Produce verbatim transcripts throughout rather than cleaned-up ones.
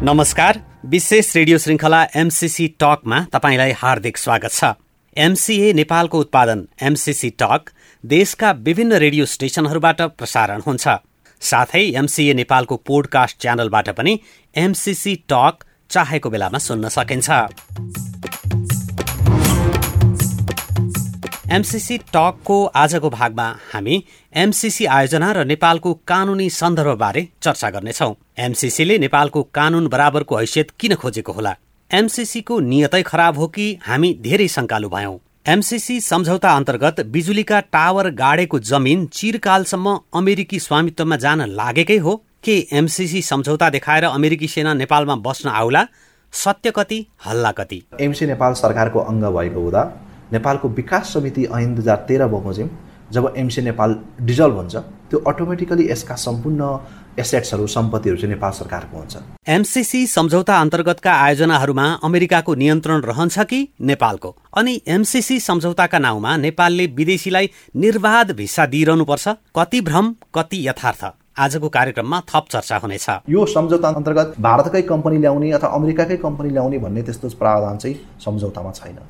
नमस्कार, विशेष रेडियो श्रृङ्खला एमसीसी टकमा तपाईंलाई हार्दिक स्वागत छ। एमसीए नेपालको उत्पादन एमसीसी टक देशका विभिन्न रेडियो स्टेशनहरूबाट प्रसारण हुन्छ। साथै एमसीए नेपालको पोडकास्ट च्यानलबाट पनि एमसीसी टक चाहेको बेलामा सुन्न सकिन्छ। एमसीसी टकको आजको भागमा हामी एमसीसी आयोजना र नेपालको कानुनी सन्दर्भबारे चर्चा गर्नेछौँ। एमसीसीले नेपालको कानुन बराबरको हैसियत किन खोजेको होला? एमसीसीको नियतै खराब हो कि हामी धेरै शङ्कालु भयौं? एमसीसी सम्झौता अन्तर्गत बिजुलीका टावर गाडेको जमिन चिरकालसम्म अमेरिकी स्वामित्वमा जान लागेकै हो के एमसीसी सम्झौता देखाएर अमेरिकी सेना नेपालमा बस्न आउला? सत्य कति, हल्ला कति? एमसी नेपाल सरकारको अङ्ग भएको हुँदा नेपालको विकास समिति ऐन दुई हजार तेह्र बमोजिम जब एमसी नेपाल डिजल्भ हुन्छ, त्यो अटोमेटिकली यसका सम्पूर्ण एसेट्सहरू सम्पत्तिहरू चाहिँ नेपाल सरकारको हुन्छ। एमसीसी सम्झौता अन्तर्गतका आयोजनाहरूमा अमेरिकाको नियन्त्रण रहन्छ कि नेपालको? अनि एमसीसी सम्झौताका नाउँमा नेपालले विदेशीलाई निर्बाध भिसा दिइरहनुपर्छ? कति भ्रम, कति यथार्थ? आजको कार्यक्रममा थप चर्चा हुनेछ। यो सम्झौता अन्तर्गत भारतकै कम्पनी ल्याउने अथवा अमेरिकाकै कम्पनी ल्याउने भन्ने त्यस्तो प्रावधान चाहिँ सम्झौतामा छैन।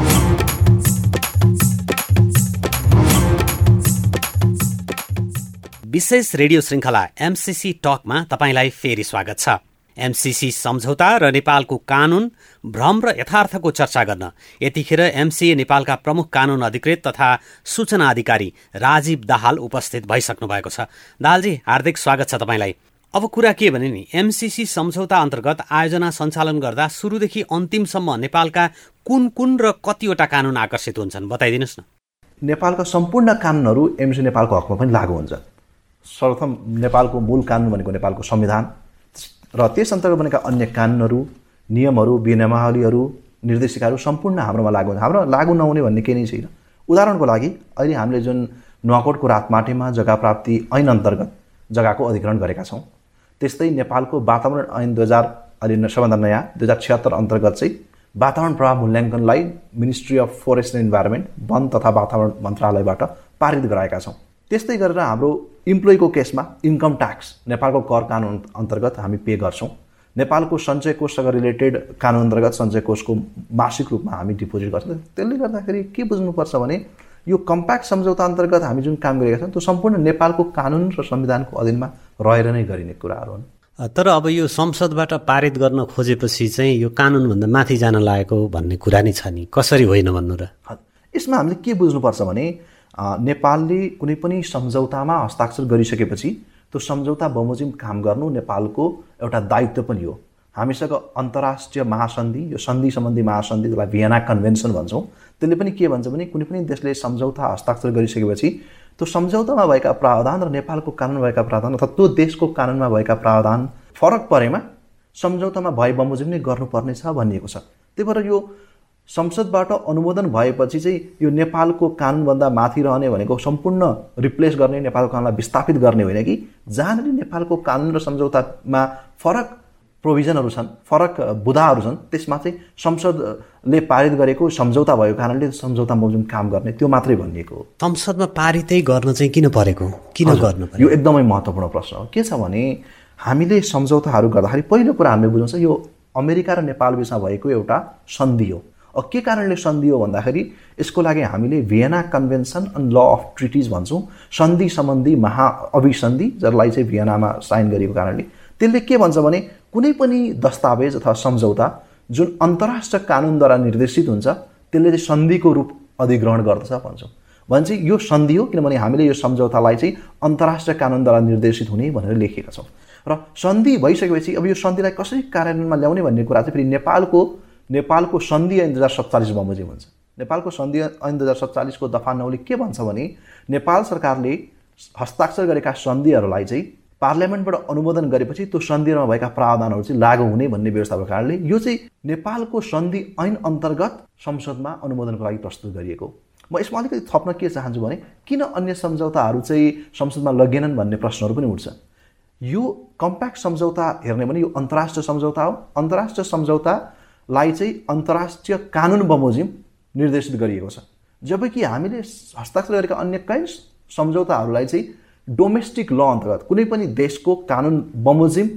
विशेष रेडियो श्रृङ्खला एमसीसी टकमा तपाईंलाई फेरि स्वागत छ। एमसीसी सम्झौता र नेपालको कानुन, भ्रम र यथार्थको चर्चा गर्न यतिखेर एमसीए नेपालका प्रमुख कानुन अधिकृत तथा सूचना अधिकारी राजीव दाहाल उपस्थित भइसक्नु भएको छ। दाहालजी, हार्दिक स्वागत छ तपाईँलाई। अब कुरा के भने नि, एमसीसी सम्झौता अन्तर्गत आयोजना सञ्चालन गर्दा सुरुदेखि अन्तिमसम्म नेपालका कुन कुन र कतिवटा कानुन आकर्षित हुन्छन्, बताइदिनुहोस् न। नेपालका सम्पूर्ण कानुनहरू एमसी नेपालको हकमा पनि लागू हुन्छ। सर्वप्रथम नेपालको मूल कानुन भनेको नेपालको संविधान र त्यस अन्तर्गत बनेका अन्य कानुनहरू, नियमहरू, विनियमावलीहरू, निर्देशिकाहरू सम्पूर्ण हाम्रोमा लागू हुन्छ। हाम्रो लागू नहुने भन्ने केही नै छैन। उदाहरणको लागि अहिले हामीले जुन नुवाकोटको रातमाटेमा जग्गा प्राप्ति ऐन अन्तर्गत जग्गाको अधिग्रहण गरेका छौँ, त्यस्तै नेपालको वातावरण ऐन दुई हजार अहिले सबभन्दा नयाँ दुई हजार छिहत्तर अन्तर्गत चाहिँ वातावरण प्रभाव मूल्याङ्कनलाई ministry of forest and environment, वन तथा वातावरण मन्त्रालयबाट पारित गराएका छौँ। त्यस्तै गरेर हाम्रो इम्प्लोइको केसमा इन्कम ट्याक्स नेपालको कर कानुन अन्तर्गत हामी पे गर्छौँ। नेपालको सञ्चय कोषसँग रिलेटेड कानुन अन्तर्गत सञ्चय कोषको मासिक रूपमा हामी डिपोजिट गर्छौँ। त्यसले गर्दाखेरि के बुझ्नुपर्छ भने यो कम्प्याक्ट सम्झौता अन्तर्गत हामी जुन काम गरेका छौँ त्यो सम्पूर्ण नेपालको कानुन र संविधानको अधीनमा रहेर नै गरिने कुराहरू हुन्। तर अब यो संसदबाट पारित गर्न खोजेपछि चाहिँ यो कानुनभन्दा माथि जान लागेको भन्ने कुरा नै छ नि, कसरी होइन भन्नु र? यसमा हामीले के बुझ्नुपर्छ भने नेपालले कुनै पनि सम्झौतामा हस्ताक्षर गरिसकेपछि त्यो सम्झौता बमोजिम काम गर्नु नेपालको एउटा दायित्व पनि हो। हामीसँग अन्तर्राष्ट्रिय महासन्धि, यो सन्धि सम्बन्धी महासन्धि, जसलाई भियना कन्भेन्सन भन्छौँ, त्यसले पनि के भन्छ भने कुनै पनि देशले सम्झौता हस्ताक्षर गरिसकेपछि त्यो सम्झौतामा भएका प्रावधान र नेपालको कानुनमा भएका प्रावधान अथवा त्यो देशको कानुनमा भएका प्रावधान फरक परेमा सम्झौतामा भए बमोजिम नै गर्नुपर्नेछ भनिएको छ। त्यही भएर यो संसदबाट अनुमोदन भएपछि चाहिँ यो नेपालको कानुनभन्दा माथि रहने भनेको सम्पूर्ण रिप्लेस गर्ने, नेपालको कानुनलाई विस्थापित गर्ने होइन कि जहाँनिर नेपालको कानुन र सम्झौतामा फरक प्रोभिजनहरू छन्, फरक बुदाहरू छन्, त्यसमा चाहिँ संसदले पारित गरेको सम्झौता भएको कारणले सम्झौता बमोजिम काम गर्ने, त्यो मात्रै भनिएको हो। संसदमा पारितै गर्न चाहिँ किन परेको, किन गर्नु पर्यो? यो एकदमै महत्त्वपूर्ण प्रश्न हो। के छ भने हामीले सम्झौताहरू गर्दाखेरि पहिलो कुरा हामीले बुझ्नुपर्छ यो अमेरिका र नेपाल बिचमा भएको एउटा सन्धि हो। अब के कारणले सन्धि हो भन्दाखेरि यसको लागि हामीले Vienna convention on law of treaties भन्छौँ, सन्धि सम्बन्धी महाअभिसन्धि, जसलाई चाहिँ भियनामा साइन गरेको कारणले त्यसले के भन्छ भने कुनै पनि दस्तावेज अथवा सम्झौता जुन अन्तर्राष्ट्रिय कानुनद्वारा निर्देशित हुन्छ त्यसले चाहिँ सन्धिको रूप अधिग्रहण गर्दछ भन्छौँ। भन्छ यो सन्धि हो किनभने हामीले यो सम्झौतालाई चाहिँ अन्तर्राष्ट्रिय कानुनद्वारा निर्देशित हुने भनेर लेखेका छौँ। र सन्धि भइसकेपछि अब यो सन्धिलाई कसरी कार्यान्वयनमा ल्याउने भन्ने कुरा चाहिँ फेरि नेपालको नेपालको सन्धि ऐन दुई हजार सत्तालिस बमोजिम हुन्छ। नेपालको सन्धि ऐन दुई हजार सत्तालिसको दफा नौले के भन्छ भने नेपाल सरकारले हस्ताक्षर गरेका सन्धिहरूलाई चाहिँ पार्लियामेन्टबाट अनुमोदन गरेपछि त्यो सन्धिमा भएका प्रावधानहरू चाहिँ लागू हुने भन्ने व्यवस्था भएको कारणले यो चाहिँ नेपालको सन्धि ऐन अन्तर्गत संसदमा अनुमोदनको लागि प्रस्तुत गरिएको। म यसमा अलिकति थप्न के चाहन्छु भने किन अन्य सम्झौताहरू चाहिँ संसदमा लगेनन् भन्ने प्रश्नहरू पनि उठ्छ। यो कम्प्याक्ट सम्झौता हेर्ने भने यो अन्तर्राष्ट्रिय सम्झौता हो। अन्तर्राष्ट्रिय सम्झौतालाई चाहिँ अन्तर्राष्ट्रिय कानुन बमोजिम निर्देशित गरिएको छ, जबकि हामीले हस्ताक्षर गरेका अन्य कई सम्झौताहरूलाई चाहिँ डोमेस्टिक ल अन्तर्गत कुनै पनि देशको कानुन बमोजिम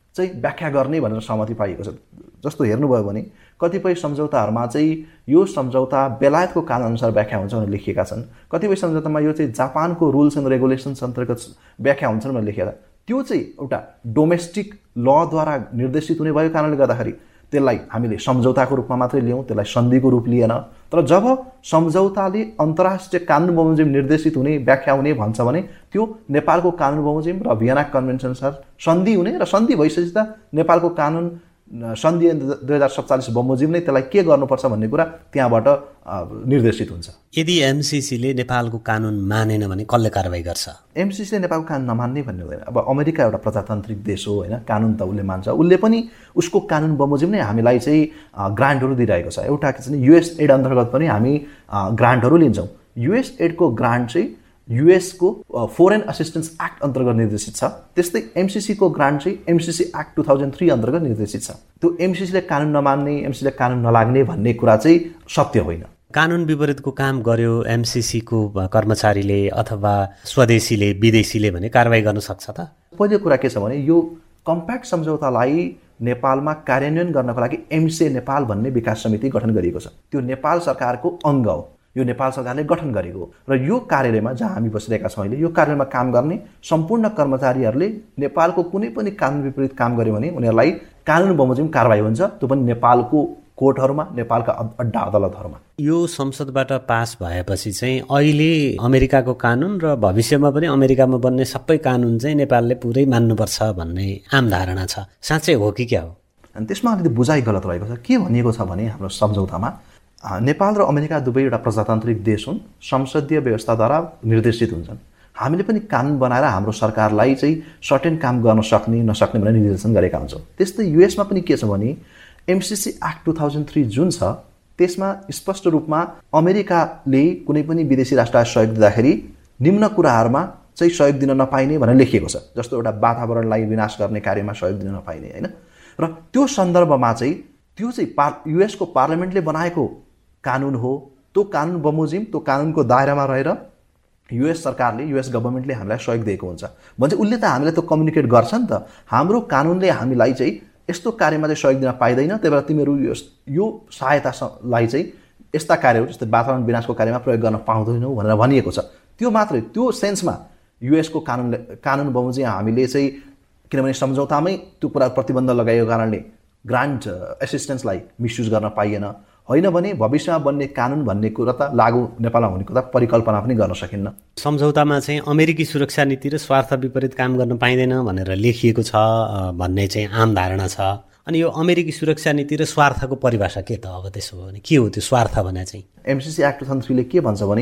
चाहिँ व्याख्या गर्ने भनेर सहमति पाइएको छ। जस्तो हेर्नुभयो भने कतिपय सम्झौताहरूमा चाहिँ यो सम्झौता बेलायतको कानुनअनुसार व्याख्या हुन्छ भनेर लेखिएका छन्, कतिपय सम्झौतामा यो चाहिँ जापानको रुल्स एन्ड रेगुलेसन्स अन्तर्गत व्याख्या हुन्छन् भनेर लेखिएका छ। त्यो चाहिँ एउटा डोमेस्टिक लद्वारा निर्देशित हुने भएको कारणले गर्दाखेरि त्यसलाई हामीले सम्झौताको रूपमा मात्रै लियौँ, त्यसलाई सन्धिको रूप लिएन। तर जब सम्झौताले अन्तर्राष्ट्रिय कानुन बमोजिम निर्देशित हुने व्याख्या हुने भन्छ भने त्यो नेपालको कानुन बमोजिम र भियना कन्भेन्सन अनुसार सन्धि हुने, र सन्धि भइसकेपछि त नेपालको कानुन सन्धि दुई हजार सत्तालिस बमोजिम नै त्यसलाई के गर्नुपर्छ भन्ने कुरा त्यहाँबाट निर्देशित हुन्छ। यदि एमसिसीले नेपालको कानुन मानेन भने कसले कारवाही गर्छ? एमसिसीले नेपालको कानुन नमान्ने भन्ने हुँदैन। अब अमेरिका एउटा प्रजातान्त्रिक देश हो होइन, कानुन त उसले मान्छ, उसले पनि उसको कानुन बमोजिम नै हामीलाई चाहिँ ग्रान्टहरू दिइरहेको छ। एउटा के छ भने युएस एड अन्तर्गत पनि हामी ग्रान्टहरू लिन्छौँ। युएस एडको ग्रान्ट चाहिँ युएसको फोरेन असिस्टेन्स एक्ट अन्तर्गत निर्देशित छ। त्यस्तै एमसिसीको ग्रान्ट चाहिँ MCC act two thousand three अन्तर्गत निर्देशित छ। त्यो एमसिसीले कानुन नमान्ने, एमसिसीले कानुन नलाग्ने भन्ने कुरा चाहिँ सत्य होइन। कानुन विपरीतको काम गर्यो एमसिसीको कर्मचारीले अथवा स्वदेशीले विदेशीले भने कारवाही गर्न सक्छ त? पहिलो कुरा के छ भने यो कम्प्याक्ट सम्झौतालाई नेपालमा कार्यान्वयन गर्नको लागि एमसिए नेपाल भन्ने विकास समिति गठन गरिएको छ। त्यो नेपाल सरकारको अङ्ग हो, यो नेपाल सरकारले गठन गरेको हो। र यो कार्यालयमा जहाँ हामी बसिरहेका छौँ अहिले, यो कार्यालयमा काम गर्ने सम्पूर्ण कर्मचारीहरूले नेपालको कुनै पनि कानुन विपरीत काम गर्यो भने उनीहरूलाई कानुन बमोजिम कारवाही हुन्छ, त्यो पनि नेपालको कोर्टहरूमा, नेपालका अड्डा अदालतहरूमा। यो संसदबाट पास भएपछि चाहिँ अहिले अमेरिकाको कानुन र भविष्यमा पनि अमेरिकामा बन्ने सबै कानुन चाहिँ नेपालले पुरै मान्नुपर्छ भन्ने आम धारणा छ, साँच्चै हो कि क्या हो? अनि त्यसमा अलिकति बुझाइ गलत रहेको छ। के भनिएको छ भने हाम्रो सम्झौतामा नेपाल र अमेरिका दुवै एउटा प्रजातान्त्रिक देश हुन्, संसदीय व्यवस्थाद्वारा निर्देशित हुन्छन्। हामीले पनि कानुन बनाएर हाम्रो सरकारलाई चाहिँ सर्टेन काम गर्न सक्ने नसक्ने भनेर निर्देशन गरेका हुन्छौँ। त्यस्तै युएसमा पनि के छ भने MCC act two thousand three जुन छ त्यसमा स्पष्ट रूपमा अमेरिकाले कुनै पनि विदेशी राष्ट्रलाई सहयोग दिँदाखेरि निम्न कुराहरूमा चाहिँ सहयोग दिन नपाइने भनेर लेखिएको छ। जस्तो एउटा वातावरणलाई विनाश गर्ने कार्यमा सहयोग दिन नपाइने होइन। र त्यो सन्दर्भमा चाहिँ त्यो चाहिँ पार युएसको पार्लियामेन्टले बनाएको कानुन हो। त्यो कानुन बमोजिम त्यो कानुनको दायरामा रहेर युएस सरकारले, युएस गभर्मेन्टले हामीलाई सहयोग दिएको हुन्छ भने उसले त हामीलाई त्यो कम्युनिकेट गर्छ नि त। हाम्रो कानुनले हामीलाई चाहिँ यस्तो कार्यमा चाहिँ सहयोग दिन पाइँदैन, त्यही भएर तिमीहरू यो यो सहायतालाई चाहिँ यस्ता कार्यहरू जस्तै वातावरण विनाशको कार्यमा प्रयोग गर्न पाउँदैनौ भनेर भनिएको छ। त्यो मात्रै, त्यो सेन्समा युएसको कानुनले कानुन बमोजिम हामीले चाहिँ, किनभने सम्झौतामै त्यो कुरा प्रतिबन्ध लगाएको कारणले ग्रान्ट एसिस्टेन्सलाई मिसयुज गर्न पाइएन। होइन भने भविष्यमा बन्ने कानुन भन्ने कुरा त लागू नेपालमा हुने कुरा परिकल्पना पनि गर्न सकिन्न। सम्झौतामा चाहिँ अमेरिकी सुरक्षा नीति र स्वार्थ विपरीत काम गर्न पाइँदैन भनेर लेखिएको छ भन्ने चाहिँ आम धारणा छ। अनि यो अमेरिकी सुरक्षा नीति र स्वार्थको परिभाषा के त? अब त्यसो भने के हो त्यो स्वार्थ भने चाहिँ? एमसिसी एक्ट टू थाउजन्ड थ्रीले के भन्छ भने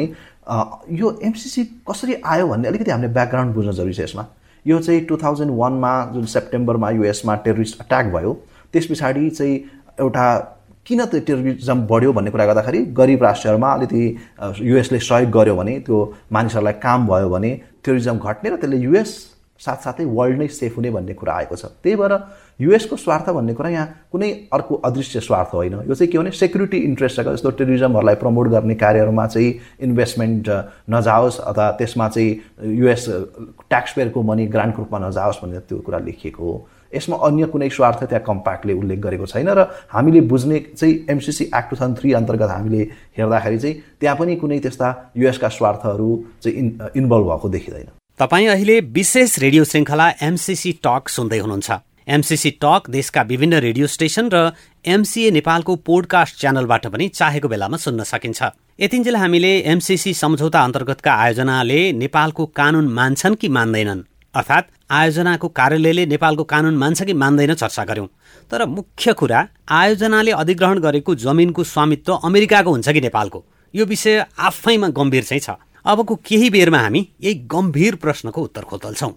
यो एमसिसी कसरी आयो भन्ने अलिकति हामीले ब्याकग्राउन्ड बुझ्न जरुरी छ यसमा। यो चाहिँ टू थाउजन्ड वानमा जुन सेप्टेम्बरमा युएसमा टेरोरिस्ट अट्याक भयो, त्यस पछाडि चाहिँ एउटा किन त्यो टेरोरिजम बढ्यो भन्ने कुरा गर्दाखेरि गरिब राष्ट्रहरूमा अलिकति युएसले सहयोग गर्यो भने, त्यो मानिसहरूलाई काम भयो भने टेरोरिजम घट्ने र त्यसले युएस साथसाथै वर्ल्ड नै सेफ हुने भन्ने कुरा आएको छ। त्यही भएर युएसको स्वार्थ भन्ने कुरा यहाँ कुनै अर्को अदृश्य स्वार्थ होइन। यो चाहिँ के भने सेक्युरिटी इन्ट्रेस्ट छ, जस्तो टेरोरिजमहरूलाई प्रमोट गर्ने कार्यहरूमा चाहिँ इन्भेस्टमेन्ट नजाओस् अथवा त्यसमा चाहिँ युएस ट्याक्स पेयरको मनी ग्रान्टको रूपमा नजाओस् भनेर त्यो कुरा लेखिएको हो। यसमा अन्य कुनै स्वार्थ त्यहाँ कम्प्याक्टले उल्लेख गरेको छैन। र हामीले बुझ्ने चाहिँ MCC act two thousand three अन्तर्गत हामीले हेर्दाखेरि चाहिँ त्यहाँ पनि कुनै त्यस्ता युएसका स्वार्थहरू चाहिँ इन इन्भल्भ भएको देखिँदैन। तपाईँ अहिले विशेष रेडियो श्रृङ्खला एमसिसी टक सुन्दै हुनुहुन्छ। एमसिसी टक देशका विभिन्न रेडियो स्टेशन र एमसिए नेपालको पोडकास्ट च्यानलबाट पनि चाहेको बेलामा सुन्न सकिन्छ। यतिन्जेल हामीले एमसिसी सम्झौता अन्तर्गतका आयोजनाले नेपालको कानुन मान्छन् कि मान्दैनन्, अर्थात् आयोजनाको कार्यालयले नेपालको कानुन मान्छ कि मान्दैन चर्चा गर्यौं। तर मुख्य कुरा, आयोजनाले अधिग्रहण गरेको जमिनको स्वामित्व अमेरिकाको हुन्छ कि नेपालको, यो विषय आफैमा गम्भीर चाहिँ छ। अबको केही बेरमा हामी यही गम्भीर प्रश्नको उत्तर खोतल्छौं।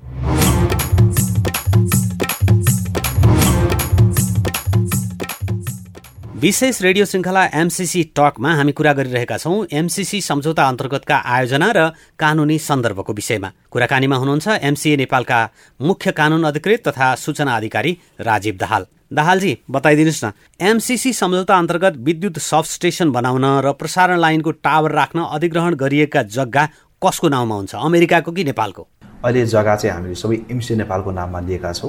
विशेष रेडियो श्रृङ्खला एमसिसी टकमा हामी कुरा गरिरहेका छौं एमसिसी सम्झौता अन्तर्गतका आयोजना र कानुनी सन्दर्भको विषयमा। कुराकानीमा हुनुहुन्छ एमसिए नेपालका मुख्य कानुन अधिकृत तथा सूचना अधिकारी राजीव दाहाल। दाहालजी, बताइदिनुहोस् न, एमसिसी सम्झौता अन्तर्गत विद्युत सबस्टेसन बनाउन र प्रसारण लाइनको टावर राख्न अधिग्रहण गरिएका जग्गा कसको नाउँमा हुन्छ, अमेरिकाको कि नेपालको? अहिले जग्गा चाहिँ हामीले सबै एमसिए नेपालको नाममा लिएका छौँ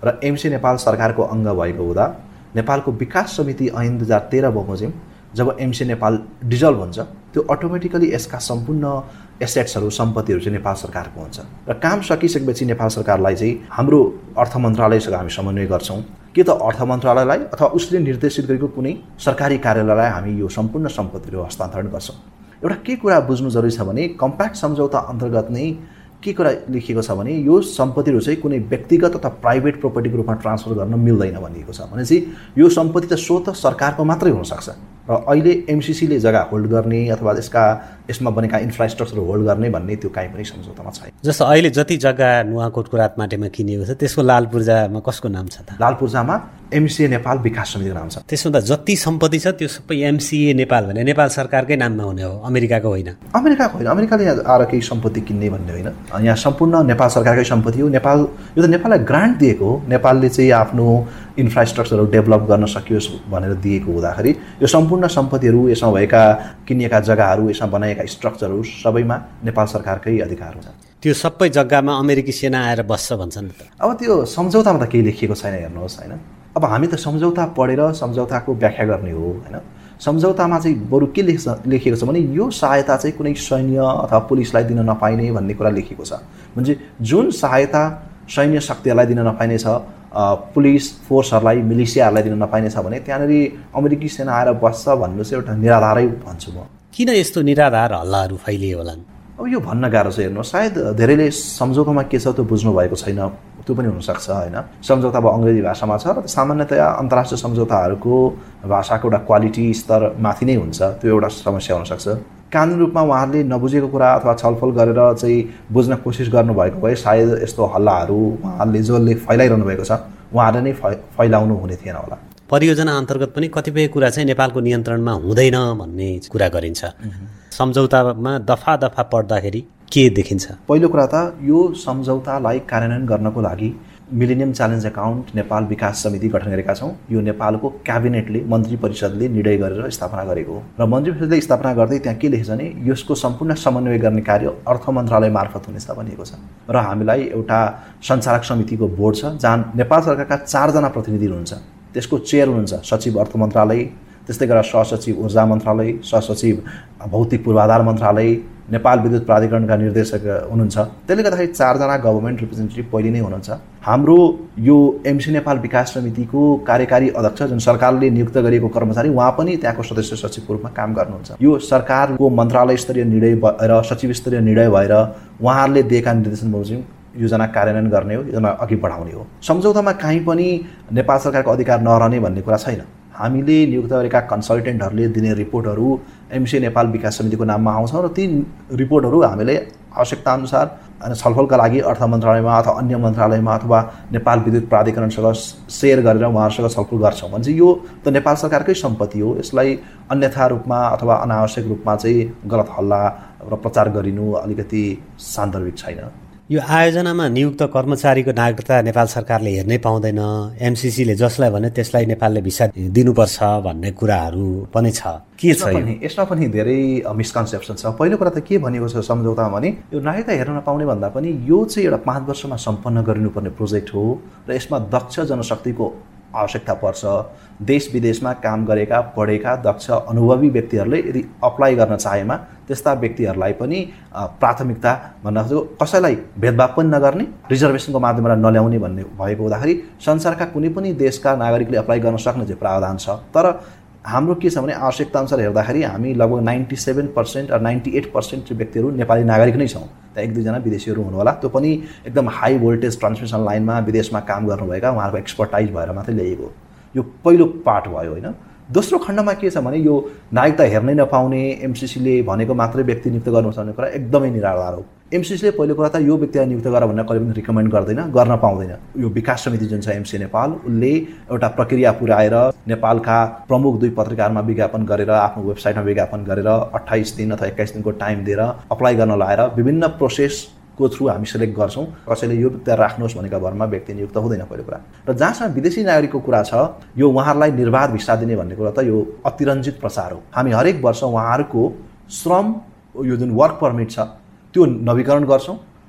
र एमसी नेपाल सरकारको अङ्ग भएको हुँदा नेपालको विकास समिति ऐन दुई हजार तेह्र बमोजिम जब एमसी नेपाल डिजल्भ हुन्छ त्यो अटोमेटिकली यसका सम्पूर्ण एसेट्सहरू सम्पत्तिहरू चाहिँ नेपाल सरकारको हुन्छ र काम सकिसकेपछि नेपाल सरकारलाई चाहिँ हाम्रो अर्थ मन्त्रालयसँग हामी समन्वय गर्छौँ कि त अर्थ मन्त्रालयलाई अथवा उसले निर्देशित गरेको कुनै सरकारी कार्यालयलाई हामी यो सम्पूर्ण सम्पत्तिहरू हस्तान्तरण गर्छौँ। एउटा के कुरा बुझ्नु जरुरी छ भने कम्प्याक्ट सम्झौता अन्तर्गत नै के कुरा लेखिएको छ भने यो सम्पत्तिहरू चाहिँ कुनै व्यक्तिगत अथवा प्राइभेट प्रोपर्टीको रूपमा ट्रान्सफर गर्न मिल्दैन भनिएको छ। भनेपछि यो सम्पत्ति त स्वत सरकारको मात्रै हुनसक्छ र अहिले एमसीसीले जग्गा होल्ड गर्ने अथवा यसका यसमा बनेका इन्फ्रास्ट्रक्चर होल्ड गर्ने भन्ने त्यो काहीँ पनि सम्झौतामा छैन। जस्तो अहिले जति जग्गा नुवाकोटको रातमाटेमा किनिएको छ त्यसको लाल पूर्जामा कसको नाम छ त? लाल पूर्जामा एमसीए नेपाल विकास समितिको नाम छ। त्यसमा त जति सम्पत्ति छ त्यो सबै एमसीए नेपाल भने नेपाल सरकारकै नाममा हुने हो, अमेरिकाको होइन। अमेरिकाको होइन, अमेरिकाले यहाँ आएर केही सम्पत्ति किन्ने भन्ने होइन, यहाँ सम्पूर्ण नेपाल सरकारकै सम्पत्ति हो। नेपाल यो त नेपाललाई ग्रान्ट दिएको हो, नेपालले चाहिँ आफ्नो इन्फ्रास्ट्रक्चरहरू डेभलप गर्न सकियोस् भनेर दिएको हुँदाखेरि यो सम्पूर्ण सम्पत्तिहरू, यसमा भएका किनिएका जग्गाहरू, यसमा बनाएका स्ट्रक्चरहरू सबैमा नेपाल सरकारकै अधिकार हुन्छ। त्यो सबै जग्गामा अमेरिकी सेना आएर बस्छ भन्छन् त। अब त्यो सम्झौतामा त केही लेखिएको छैन, हेर्नुहोस् होइन। अब हामी त सम्झौता पढेर सम्झौताको व्याख्या गर्ने हो होइन। सम्झौतामा चाहिँ बरु के लेख लेखिएको छ भने यो सहायता चाहिँ कुनै सैन्य अथवा पुलिसलाई दिन नपाइने भन्ने कुरा लेखिएको छ। म्हणजे जुन सहायता सैन्य शक्तिहरूलाई दिन नपाइने छ, पुलिस फोर्सहरूलाई, मिलिसियाहरूलाई दिन नपाइने छ भने त्यहाँनिर अमेरिकी सेना आएर बस्छ भन्नु चाहिँ एउटा निराधारै भन्छु म। किन यस्तो निराधार हल्लाहरू फैलिए होलान्? अब यो भन्न गाह्रो छ। हेर्नु, सायद धेरैले सम्झौतामा के छ त्यो बुझ्नु भएको छैन, त्यो पनि हुनसक्छ होइन। सम्झौता अब अङ्ग्रेजी भाषामा छ र सामान्यतया अन्तर्राष्ट्रिय सम्झौताहरूको भाषाको एउटा क्वालिटी स्तर माथि नै हुन्छ, त्यो एउटा समस्या हुनसक्छ। कानुनी रूपमा उहाँहरूले नबुझेको कुरा अथवा छलफल गरेर चाहिँ बुझ्न कोसिस गर्नुभएको भए सायद यस्तो हल्लाहरू उहाँहरूले जसले फैलाइरहनु भएको छ उहाँहरूले नै फैलाउनु हुने थिएन होला। परियोजना अन्तर्गत पनि कतिपय कुरा चाहिँ नेपालको नियन्त्रणमा हुँदैन भन्ने कुरा गरिन्छ। सम्झौतामा दफा दफा पढ्दाखेरि के देखिन्छ? पहिलो कुरा त यो सम्झौतालाई कार्यान्वयन गर्नको लागि मिलेनियम च्यालेन्ज एकाउन्ट नेपाल विकास समिति गठन गरेका छौँ। यो नेपालको क्याबिनेटले, मन्त्री परिषदले निर्णय गरेर स्थापना गरेको हो र मन्त्री परिषदले स्थापना गर्दै त्यहाँ के लेखेछ भने यसको सम्पूर्ण समन्वय गर्ने कार्य अर्थ मन्त्रालय मार्फत हुनेछ भनिएको छ। र हामीलाई एउटा सञ्चालक समितिको बोर्ड छ जहाँ नेपाल सरकारका चारजना प्रतिनिधि हुनुहुन्छ। त्यसको चेयर हुनुहुन्छ सचिव अर्थ मन्त्रालय, त्यस्तै गरेर सहसचिव ऊर्जा मन्त्रालय, सहसचिव भौतिक पूर्वाधार मन्त्रालय, नेपाल विद्युत प्राधिकरणका निर्देशक हुनुहुन्छ। त्यसले गर्दाखेरि चारजना गभर्मेन्ट रिप्रेजेन्टेटिभ पहिले नै हुनुहुन्छ। हाम्रो यो एमसी नेपाल विकास समितिको कार्यकारी अध्यक्ष जुन सरकारले नियुक्त गरिएको कर्मचारी, उहाँ पनि त्यहाँको सदस्य सचिवको रूपमा काम गर्नुहुन्छ। यो सरकारको मन्त्रालय स्तरीय निर्णय भएर, सचिव स्तरीय निर्णय भएर उहाँहरूले दिएका निर्देशन बमोजिम योजना कार्यान्वयन गर्ने हो, योजना अघि बढाउने हो। सम्झौतामा कहीँ पनि नेपाल सरकारको अधिकार नरहने भन्ने कुरा छैन। हामीले नियुक्त गरेका कन्सल्टेन्टहरूले दिने रिपोर्टहरू एमसी नेपाल विकास समितिको नाममा आउँछ र ती रिपोर्टहरू हामीले आवश्यकताअनुसार छलफलका लागि अर्थ मन्त्रालयमा अथवा अन्य मन्त्रालयमा अथवा नेपाल विद्युत प्राधिकरणसँग सेयर गरेर उहाँहरूसँग छलफल गर्छौँ भने चाहिँ यो त नेपाल सरकारकै सम्पत्ति हो। यसलाई अन्यथा रूपमा अथवा अनावश्यक रूपमा चाहिँ गलत हल्ला र प्रचार गरिनु अलिकति सान्दर्भिक छैन। यो आयोजनामा नियुक्त कर्मचारीको नागरिकता नेपाल सरकारले हेर्नै पाउँदैन, एमसीसीले जसलाई भने त्यसलाई नेपालले भिसा दिनुपर्छ भन्ने कुराहरू पनि छ। के छ यसमा पनि धेरै मिसकन्सेप्सन छ। पहिलो कुरा त के भनेको छ सम्झौतामा भने यो नागरिकता हेर्न नपाउने भन्दा पनि यो चाहिँ एउटा पाँच वर्षमा सम्पन्न गरिनुपर्ने प्रोजेक्ट हो र यसमा दक्ष जनशक्तिको आवश्यकता पर्छ। देश विदेशमा काम गरेका, पढेका, दक्ष, अनुभवी व्यक्तिहरूले यदि अप्लाई गर्न चाहेमा त्यस्ता व्यक्तिहरूलाई पनि प्राथमिकता भन्न खोजेको, कसैलाई भेदभाव पनि नगर्ने, रिजर्भेसनको माध्यमबाट नल्याउने भन्ने भएको हुँदाखेरि संसारका कुनै पनि देशका नागरिकले अप्लाई गर्न सक्ने चाहिँ प्रावधान छ। तर हाम्रो के छ भने आवश्यकता अनुसार हेर्दाखेरि हामी लगभग नाइन्टी सेभेन पर्सेन्ट र नाइन्टी एट पर्सेन्ट व्यक्तिहरू नेपाली नागरिक नै छौँ। त्यहाँ एक दुईजना विदेशीहरू हुनु होला, त्यो पनि एकदम हाई भोल्टेज ट्रान्समिसन लाइनमा विदेशमा काम गर्नुभएका उहाँहरूको एक्सपर्टाइज भएर मात्रै ल्याइएको। यो पहिलो पार्ट भयो होइन। दोस्रो खण्डमा के छ भने यो नागरिकता हेर्नै नपाउने, एमसीसीले भनेको मात्रै व्यक्ति नियुक्त गर्नुपर्छ भन्ने कुरा एकदमै निराधार हो। एमसीसीले पहिलो कुरा त यो व्यक्तिलाई नियुक्त गर भनेर कहिले पनि रिकमेन्ड गर्दैन, गर्न पाउँदैन। यो विकास समिति जुन छ एमसी नेपाल, उसले एउटा प्रक्रिया पुर्याएर नेपालका प्रमुख दुई पत्रिकाहरूमा विज्ञापन गरेर, आफ्नो वेबसाइटमा विज्ञापन गरेर अट्ठाइस दिन अथवा एक्काइस दिनको टाइम दिएर अप्लाई गर्न लाएर विभिन्न प्रोसेस को थ्रु हामी सेलेक्ट गर्छौँ। कसैले यो व्यक्ति राख्नुहोस् भनेका भरमा व्यक्ति नियुक्त हुँदैन पहिलो कुरा। र जहाँसम्म विदेशी नागरिकको कुरा छ, यो उहाँहरूलाई निर्वाध भिसा दिने भन्ने कुरा त यो अतिरञ्जित प्रचार हो। हामी हरेक वर्ष उहाँहरूको श्रम, यो जुन वर्क पर्मिट छ त्यो नवीकरण गर्छौँ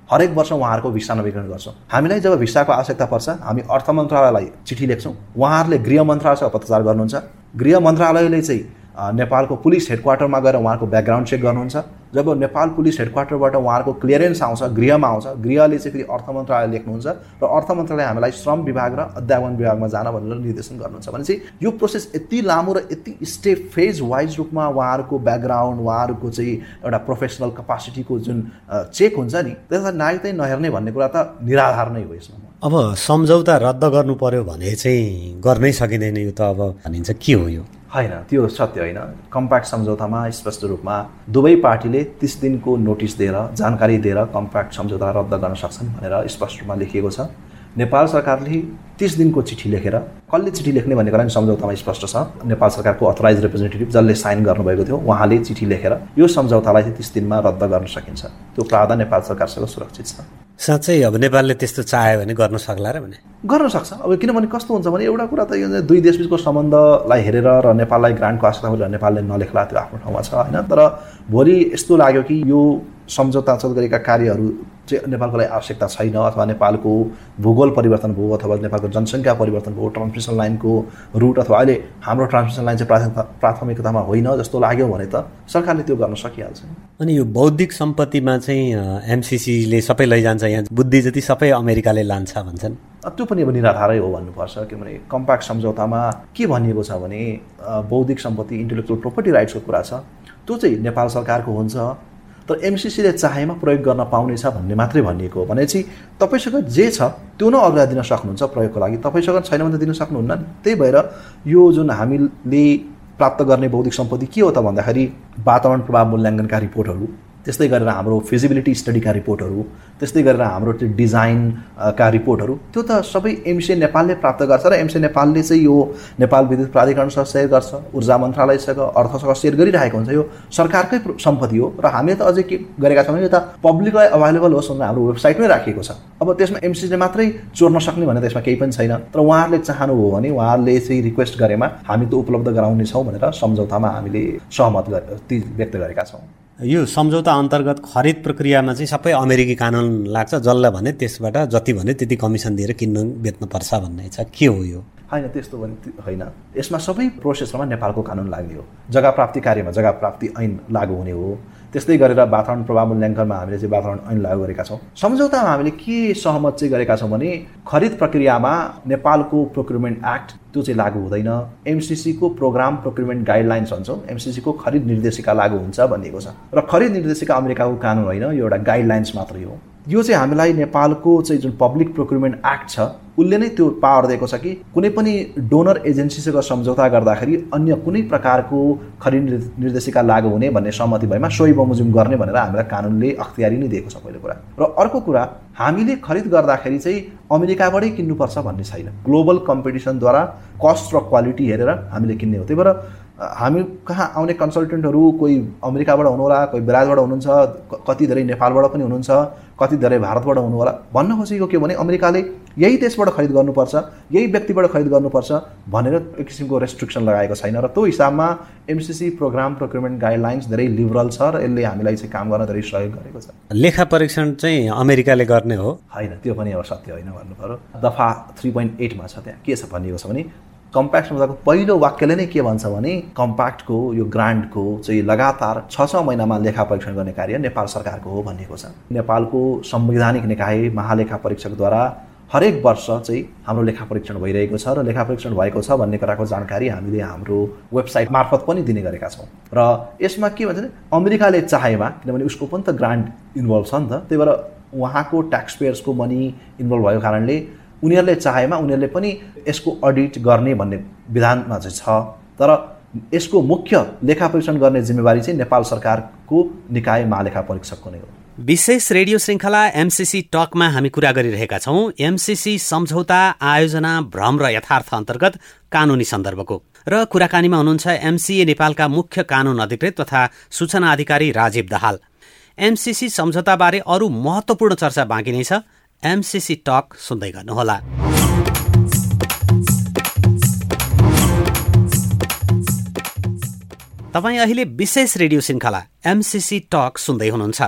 हरेक वर्ष उहाँहरूको भिसा नवीकरण गर्छौँ। हामीलाई जब भिसाको आवश्यकता पर्छ हामी अर्थ मन्त्रालयलाई चिठी लेख्छौँ, उहाँहरूले गृह मन्त्रालयसँग पत्रचार गर्नुहुन्छ। गृह मन्त्रालयले चाहिँ नेपालको पुलिस हेडक्वार्टरमा गएर उहाँहरूको ब्याकग्राउन्ड चेक गर्नुहुन्छ। जब नेपाल पुलिस हेडक्वार्टरबाट उहाँहरूको क्लियरेन्स आउँछ, गृहमा आउँछ, गृहले चाहिँ फेरि अर्थ मन्त्रालय लेख्नुहुन्छ र अर्थ मन्त्रालय हामीलाई श्रम विभाग र अध्यापन विभागमा जान भनेर निर्देशन गर्नुहुन्छ। भने चाहिँ यो प्रोसेस यति लामो र यति स्टेप फेज वाइज रूपमा उहाँहरूको ब्याकग्राउन्ड, उहाँहरूको चाहिँ एउटा प्रोफेसनल क्यापासिटीको जुन चेक हुन्छ नि, त्यसलाई नागरिकतै नहेर्ने भन्ने कुरा त निराधार नै हो। यसमा अब सम्झौता रद्द गर्नु पर्यो भने चाहिँ गर्नै सकिँदैन, यो त अब भनिन्छ के हो यो? होइन, त्यो सत्य होइन। कम्प्याक्ट सम्झौतामा स्पष्ट रूपमा दुवै पार्टीले तीस दिनको नोटिस दिएर जानकारी दिएर कम्प्याक्ट सम्झौता रद्द गर्न सक्छन् भनेर स्पष्ट रूपमा लेखिएको छ। नेपाल सरकारले तीस दिनको चिठी लेखेर, कसले चिठी लेख्ने भन्ने कुरा पनि सम्झौतामा स्पष्ट छ। नेपाल सरकारको अथोराइज रिप्रेजेन्टेटिभ जसले साइन गर्नुभएको थियो उहाँले चिठी लेखेर यो सम्झौतालाई चाहिँ तीस दिनमा रद्द गर्न सकिन्छ। त्यो प्रावधान नेपाल सरकारसँग सुरक्षित छ। साँच्चै अब नेपालले त्यस्तो चाह्यो भने गर्न सक्ला र भने? गर्न सक्छ। अब किनभने कस्तो हुन्छ भने एउटा कुरा त यो दुई देशबिचको सम्बन्धलाई हेरेर र नेपाललाई ग्रान्टको आवश्यकता गरेर नेपालले नलेख्ला, त्यो आफ्नो ठाउँमा छ होइन। तर भोलि यस्तो लाग्यो कि यो सम्झौता अन्तर्गत गरेका कार्यहरू चाहिँ नेपालको लागि आवश्यकता छैन, अथवा नेपालको भूगोल परिवर्तन भयो, अथवा नेपालको जनसङ्ख्या परिवर्तन भयो, ट्रान्समिसन लाइनको रुट अथवा अहिले हाम्रो ट्रान्समिसन लाइन चाहिँ प्राथमिकता प्राथमिकतामा होइन जस्तो लाग्यो भने त सरकारले त्यो गर्न सकिहाल्छ। अनि यो बौद्धिक सम्पत्तिमा चाहिँ एमसिसीले सबै लैजान्छ, यहाँ बुद्धि जति सबै अमेरिकाले लान्छ भन्छन्। त्यो पनि अब निराधारै हो भन्नुपर्छ। किनभने कम्प्याक्ट सम्झौतामा के भनिएको छ भने बौद्धिक सम्पत्ति, इन्टेलेक्चुअल प्रोपर्टी राइट्सको कुरा छ, त्यो चाहिँ नेपाल सरकारको हुन्छ, तर एमसिसीले चाहेमा प्रयोग गर्न पाउनेछ भन्ने मात्रै भनिएको हो। भनेपछि तपाईँसँग जे छ त्यो नै अग्रता दिन सक्नुहुन्छ प्रयोगको लागि, तपाईँसँग छैन भने त दिन सक्नुहुन्न नि। त्यही भएर यो जुन हामीले प्राप्त गर्ने बौद्धिक सम्पत्ति के हो त भन्दाखेरि वातावरण प्रभाव मूल्याङ्कनका रिपोर्टहरू, त्यस्तै गरेर हाम्रो फिजिबिलिटी स्टडीका रिपोर्टहरू, त्यस्तै गरेर हाम्रो त्यो डिजाइनका रिपोर्टहरू, त्यो त सबै एमसिए नेपालले प्राप्त गर्छ र एमसिए नेपालले चाहिँ यो नेपाल विद्युत प्राधिकरणसँग सेयर गर्छ, ऊर्जा मन्त्रालयसँग, अर्थसँग सेयर गरिरहेको हुन्छ। यो सरकारकै सम्पत्ति हो र हामीले त अझै के गरेका छौँ भने यो त पब्लिकलाई अभाइलेबल होस् भनेर हाम्रो वेबसाइटमै राखिएको छ। अब त्यसमा एमसिसीले मात्रै चोर्न सक्ने भने त्यसमा केही पनि छैन, तर उहाँहरूले चाहनुभयो भने उहाँहरूले चाहिँ रिक्वेस्ट गरेमा हामी त उपलब्ध गराउनेछौँ भनेर सम्झौतामा हामीले सहमत गरे व्यक्त गरेका छौँ। यो सम्झौता अन्तर्गत खरिद प्रक्रियामा चाहिँ सबै अमेरिकी कानुन लाग्छ, जसलाई भने त्यसबाट जति भने त्यति कमिसन दिएर किन्न बेच्नुपर्छ भन्ने छ, के हो यो? होइन, त्यस्तो पनि होइन। यसमा सबै प्रोसेसमा नेपालको कानुन लाग्ने हो। जग्गा प्राप्ति कार्यमा जग्गा प्राप्ति ऐन लागू हुने हो। त्यस्तै गरेर वातावरण प्रभाव मूल्याङ्कनमा हामीले चाहिँ वातावरण ऐन लागू गरेका छौँ। सम्झौतामा हामीले के सहमत चाहिँ गरेका छौँ भने खरिद प्रक्रियामा नेपालको प्रोक्युरमेन्ट एक्ट त्यो चाहिँ लागू हुँदैन। एमसिसीको प्रोग्राम प्रोक्युरमेन्ट गाइडलाइन्स भन्छौँ, एमसिसीको खरिद निर्देशिका लागू हुन्छ भनिएको छ। र खरिद निर्देशिका अमेरिकाको कानुन होइन, यो एउटा गाइडलाइन्स मात्रै हो। यो चाहिँ हामीलाई नेपालको चाहिँ जुन पब्लिक प्रोक्युरमेन्ट एक्ट छ उसले नै त्यो पावर दिएको छ कि कुनै पनि डोनर एजेन्सीसँग सम्झौता गर्दाखेरि अन्य कुनै प्रकारको खरिद निर्देशिका लागू हुने भन्ने सहमति भएमा सोही बमोजिम गर्ने भनेर हामीलाई कानुनले अख्तियारी नै दिएको छ पहिलो कुरा। र अर्को कुरा, हामीले खरिद गर्दाखेरि चाहिँ अमेरिकाबाटै किन्नुपर्छ भन्ने छैन। ग्लोबल कम्पिटिसनद्वारा कस्ट र क्वालिटी हेरेर हामीले किन्ने हो। त्यही भएर हामी कहाँ आउने कन्सल्टेन्टहरू कोही अमेरिकाबाट हुनुहोला, कोही ब्राजिलबाट हुनुहुन्छ, कति धेरै नेपालबाट पनि हुनुहुन्छ, कति धेरै भारतबाट हुनु होला। भन्न खोजेको के भने अमेरिकाले यही देशबाट खरिद गर्नुपर्छ, यही व्यक्तिबाट खरिद गर्नुपर्छ भनेर एक किसिमको रेस्ट्रिक्सन लगाएको छैन। र त्यो हिसाबमा एमसिसी प्रोग्राम प्रोक्युरमेन्ट गाइडलाइन्स धेरै लिबरल छ र यसले हामीलाई चाहिँ काम गर्न धेरै सहयोग गरेको छ। लेखा परीक्षण चाहिँ अमेरिकाले गर्ने हो? होइन, त्यो पनि अब सत्य होइन भन्नु पर्यो। दफा थ्री पोइन्ट एटमा छ, त्यहाँ के छ भनिएको छ भने कम्प्याक्ट सम्झौताको पहिलो वाक्यले नै के भन्छ भने कम्प्याक्टको यो ग्रान्टको चाहिँ लगातार छ छ महिनामा लेखा परीक्षण गर्ने कार्य नेपाल सरकारको हो भनिएको छ। नेपालको संवैधानिक निकाय महालेखा परीक्षकद्वारा हरेक वर्ष चाहिँ हाम्रो लेखा परीक्षण भइरहेको छ र लेखा परीक्षण भएको छ भन्ने कुराको जानकारी हामीले हाम्रो वेबसाइट मार्फत पनि दिने गरेका छौँ। र यसमा के भन्छ भने अमेरिकाले चाहेमा, किनभने उसको पनि त ग्रान्ट इन्भल्भ छ नि त, त्यही भएर उहाँको ट्याक्स पेयर्सको मनी इन्भल्भ भएको कारणले उनीहरूले चाहेमा उनीहरूले पनि यसको अडिट गर्ने भन्ने विधानमा चाहिँ छ। तर यसको मुख्य लेखा परीक्षण गर्ने जिम्मेवारी चाहिँ नेपाल सरकारको निकाय महालेखा परीक्षकको नै हो। विशेष रेडियो श्रृङ्खला एमसिसी टकमा हामी कुरा गरिरहेका छौँ एमसिसी सम्झौता आयोजना भ्रम र यथार्थ अन्तर्गत कानुनी सन्दर्भको। र कुराकानीमा हुनुहुन्छ एमसिए नेपालका मुख्य कानुन अधिकृत तथा सूचना अधिकारी राजीव दाहाल। एमसिसी सम्झौताबारे अरू महत्त्वपूर्ण चर्चा बाँकी नै छ। एमसिसी टक सुन्दै गर्नुहोला। तपाईँ अहिले विशेष रेडियो श्रृङ्खला एमसिसी टक सुन्दै हुनुहुन्छ।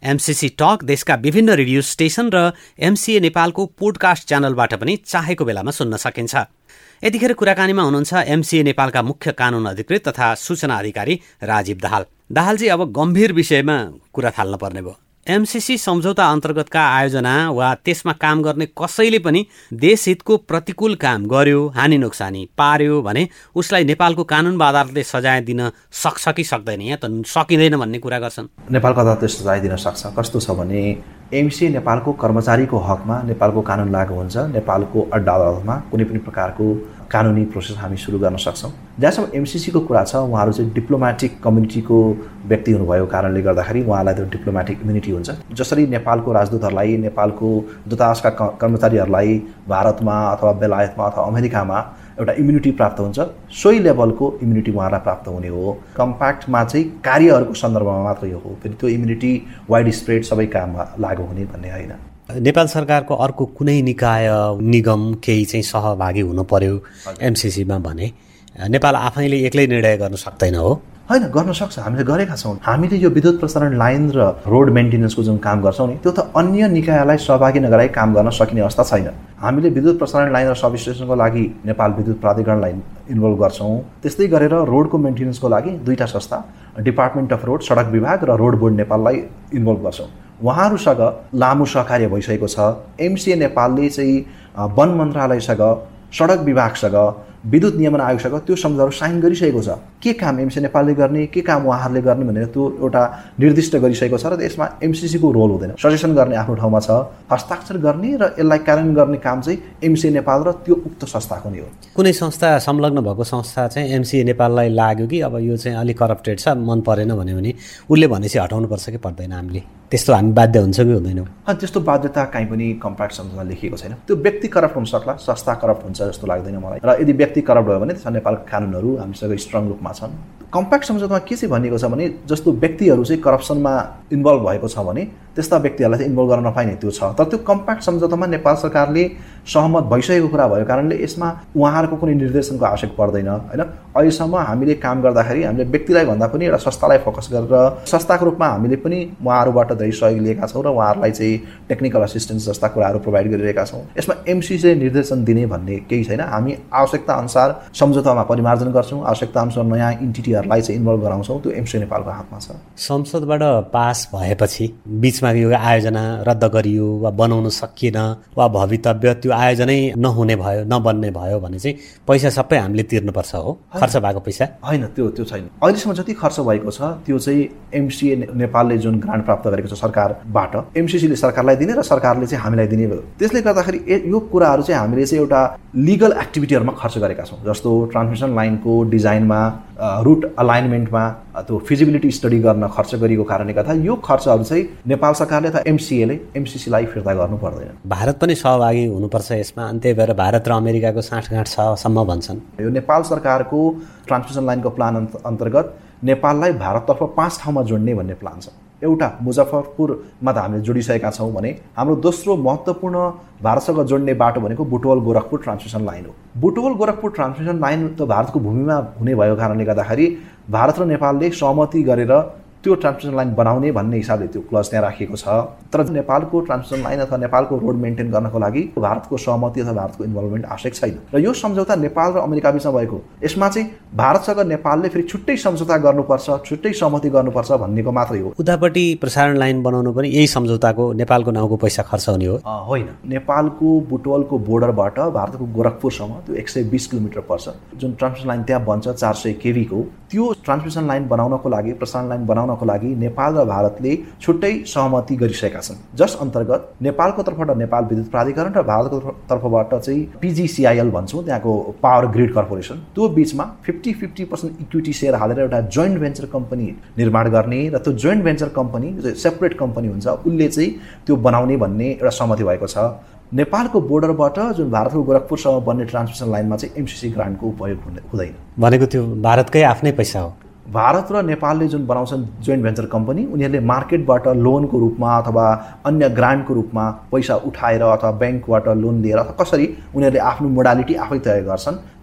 एमसीसी टक देशका विभिन्न रेडियो स्टेशन र एमसीए नेपालको पोडकास्ट च्यानलबाट पनि चाहेको बेलामा सुन्न सकिन्छ। यतिखेर कुराकानीमा हुनुहुन्छ एमसीए नेपालका मुख्य कानून अधिकृत तथा सूचना अधिकारी राजीव दाहाल। दाहालजी, अब गम्भीर विषयमा कुरा थाल्न पर्ने भयो। एमसीसी सम्झौता अन्तर्गतका आयोजना वा त्यसमा काम गर्ने कसैले पनि देशहितको प्रतिकूल काम गर्यो, हानि नोक्सानी पार्यो भने उसलाई नेपालको कानुन वा अदालतले सजाय दिन सक्छ कि सक्दैन? यहाँ त सकिँदैन भन्ने कुरा गर्छन्। नेपालको अदालतले सजाय दिन सक्छ। कस्तो छ भने एमसीए नेपालको कर्मचारीको हकमा नेपालको कानुन लागू हुन्छ। नेपालको अड्डा अदालतमा कुनै पनि प्रकारको कानुनी प्रोसेस हामी सुरु गर्न सक्छौँ। जहाँसम्म एमसीसीको कुरा छ, उहाँहरू चाहिँ डिप्लोमेटिक कम्युनिटीको व्यक्ति हुनुभएको कारणले गर्दाखेरि उहाँलाई त्यो डिप्लोमेटिक इम्युनिटी हुन्छ। जसरी नेपालको राजदूतहरूलाई, नेपालको दूतावासका कर्मचारीहरूलाई भारतमा अथवा बेलायतमा अथवा अमेरिकामा एउटा इम्युनिटी प्राप्त हुन्छ, सोही लेभलको इम्युनिटी उहाँलाई प्राप्त हुने हो। कम्प्याक्टमा चाहिँ कार्यहरूको सन्दर्भमा मात्र यो हो, फेरि त्यो इम्युनिटी वाइड स्प्रेड सबै काममा लागू हुने भन्ने होइन। नेपाल सरकारको अर्को कुनै निकाय निगम केही चाहिँ सहभागी हुनु पर्यो एमसीसीमा भने नेपाल आफैले एक्लै निर्णय गर्न सक्दैन हो? होइन, गर्न सक्छ। हामीले गरेका छौँ। हामीले यो विद्युत प्रसारण लाइन र रोड मेन्टेनेन्सको जुन काम गर्छौँ नि, त्यो त अन्य निकायलाई सहभागी नगराई काम गर्न सकिने अवस्था छैन। हामीले विद्युत प्रसारण लाइन र सब स्टेसनको लागि नेपाल विद्युत प्राधिकरणलाई इन्भल्भ गर्छौँ। त्यस्तै गरेर रोडको मेन्टेनेन्सको लागि दुईवटा संस्था, डिपार्टमेन्ट अफ रोड, सडक विभाग र रोड बोर्ड नेपाललाई इन्भल्भ गर्छौँ। उहाँहरूसँग लामो सहकार्य भइसकेको छ। एमसीए नेपालले चाहिँ वन मन्त्रालयसँग, सडक विभागसँग, विद्युत नियमन आयोगसँग त्यो सम्झौता साइन गरिसकेको छ। के काम एमसीए नेपालले गर्ने, के काम उहाँहरूले गर्ने भनेर त्यो एउटा निर्दिष्ट गरिसकेको छ र यसमा एमसीसीको रोल हुँदैन। सजेसन गर्ने आफ्नो ठाउँमा छ, हस्ताक्षर गर्ने र यसलाई कार्यान्वयन गर्ने काम चाहिँ एमसीए नेपाल र त्यो उक्त संस्थाको नै हो। कुनै संस्था संलग्न भएको संस्था चाहिँ एमसीए नेपाललाई लाग्यो कि अब यो चाहिँ अलिक करप्टेड छ, मन परेन भन्यो भने उसले भनेपछि हटाउनुपर्छ कि पर्दैन? हामीले त्यस्तो हामी बाध्य हुन्छ कि हुँदैनौँ? त्यस्तो बाध्यता कहीँ पनि कम्प्याक्ट सम्झौतामा लेखिएको छैन। त्यो व्यक्ति करप्ट हुन सक्ला, संस्था करप्ट हुन्छ जस्तो लाग्दैन मलाई। र यदि व्यक्ति करप्ट भयो भने त्यसमा नेपालका कानुनहरू हामीसँग स्ट्रङ रूपमा छन्। कम्प्याक्ट सम्झौतामा के चाहिँ भनिएको छ भने जस्तो व्यक्तिहरू चाहिँ करप्सनमा इन्भल्भ भएको छ भने त्यस्ता व्यक्तिहरूलाई चाहिँ इन्भल्भ गर्न नपाइने त्यो छ। तर त्यो कम्प्याक्ट सम्झौतामा नेपाल सरकारले सहमत भइसकेको कुरा भयो कारणले यसमा उहाँहरूको कुनै निर्देशनको आवश्यक पर्दैन होइन। अहिलेसम्म हामीले काम गर्दाखेरि हामीले व्यक्तिलाई भन्दा पनि एउटा संस्थालाई फोकस गरेर संस्थाको रूपमा हामीले पनि उहाँहरूबाट धेरै सहयोग लिएका छौँ र उहाँहरूलाई चाहिँ टेक्निकल असिस्टेन्स जस्ता कुराहरू प्रोभाइड गरिरहेका छौँ। यसमा एमसीसीले निर्देशन दिने भन्ने केही छैन। हामी आवश्यकता अनुसार सम्झौतामा परिमार्जन गर्छौँ, आवश्यकता अनुसार नयाँ इन्टिटीहरूलाई चाहिँ इन्भल्भ गराउँछौँ। त्यो एमसीए नेपालको हातमा छ। संसदबाट पास भएपछि बिचमा यो आयोजना रद्द गरियो वा बनाउन सकिएन वा भवितव्य त्यो आयोजनै नहुने भयो, नबन्ने भयो भने चाहिँ पैसा सबै हामीले तिर्नुपर्छ हो? खर्च भएको पैसा होइन, त्यो त्यो छैन। अहिलेसम्म जति खर्च भएको छ त्यो चाहिँ एमसीए नेपालले जुन ग्रान्ट प्राप्त गरेको छ सरकारबाट, एमसीसीले सरकारलाई दिने र सरकारले चाहिँ हामीलाई दिने भयो। त्यसले गर्दाखेरि यो कुराहरू चाहिँ हामीले चाहिँ एउटा लिगल एक्टिभिटीहरूमा खर्च गरेका छौँ। जस्तो ट्रान्समिसन लाइनको डिजाइनमा, रुट अलाइनमेन्टमा, त्यो फिजिबिलिटी स्टडी गर्न खर्च गरिएको कारणले गर्दा यो खर्चहरू चाहिँ नेपाल सरकारले अथवा एमसीएले एमसीसीलाई फिर्ता गर्नु पर्दैन। भारत पनि सहभागी हुनुपर्छ यसमा, अनि त्यही भएर भारत र अमेरिकाको साँठगाँठ छ सम्म भन्छन्। यो नेपाल सरकारको ट्रान्समिसन लाइनको प्लान अन्तर्गत नेपाललाई भारततर्फ पाँच ठाउँमा जोड्ने भन्ने प्लान छ। एउटा मुजफ्फरपुरमा त हामीले जोडिसकेका छौँ भने हाम्रो दोस्रो महत्त्वपूर्ण भारतसँग जोड्ने बाटो भनेको बुटवल गोरखपुर ट्रान्समिसन लाइन हो। बुटवल गोरखपुर ट्रान्समिसन लाइन त भारतको भूमिमा हुने भएको कारणले गर्दाखेरि भारत र नेपालले सहमति गरेर त्यो ट्रान्समिसन लाइन बनाउने भन्ने हिसाबले त्यो क्लज त्यहाँ राखिएको छ। तर नेपालको ट्रान्समिसन लाइन अथवा नेपालको रोड मेन्टेन गर्नको लागि भारतको सहमति अथवा भारतको इन्भल्भमेन्ट आवश्यक छैन। र यो सम्झौता नेपाल र अमेरिका बिचमा भएको, यसमा चाहिँ भारतसँग नेपालले फेरि छुट्टै सम्झौता गर्नुपर्छ, छुट्टै सहमति गर्नुपर्छ भन्नेको मात्रै हो। उतापट्टि प्रसारण लाइन बनाउनु पनि यही सम्झौताको नेपालको नाउँको पैसा खर्च हुने हो? होइन, नेपालको बुटवलको बोर्डरबाट भारतको गोरखपुरसम्म त्यो एक सय बिस किलोमिटर पर्छ। जुन ट्रान्समिसन लाइन त्यहाँ बन्छ चार सय केभीको, त्यो ट्रान्समिसन लाइन बनाउनको लागि, प्रसारण लाइन बनाउनको लागि नेपाल र भारतले छुट्टै सहमति गरिसकेका छन्। जस अन्तर्गत नेपालको तर्फबाट नेपाल विद्युत प्राधिकरण र भारतको तर्फबाट चाहिँ पिजिसिआइएल भन्छौँ, त्यहाँको पावर ग्रिड कर्पोरेसन, त्यो बिचमा fifty fifty percent equity share हालेर एउटा जोइन्ट भेन्चर कम्पनी निर्माण गर्ने र त्यो joint venture company separate company हुन्छ उसले चाहिँ त्यो बनाउने भन्ने एउटा सहमति भएको छ। नेपालको बोर्डरबाट जुन भारतको गोरखपुरसम्म बन्ने ट्रान्समिसन लाइनमा चाहिँ एमसीसी ग्रान्टको उपयोग हुँदैन। भनेको त्यो भारतकै आफ्नै पैसा हो? भारत र नेपालले जुन बनाउँछन् जोइन्ट भेन्चर कम्पनी, उनीहरूले मार्केटबाट लोनको रूपमा अथवा अन्य ग्रान्टको रूपमा पैसा उठाएर अथवा ब्याङ्कबाट लोन लिएर अथवा कसरी उनीहरूले आफ्नो मोडालिटी आफै तय गर्छन्।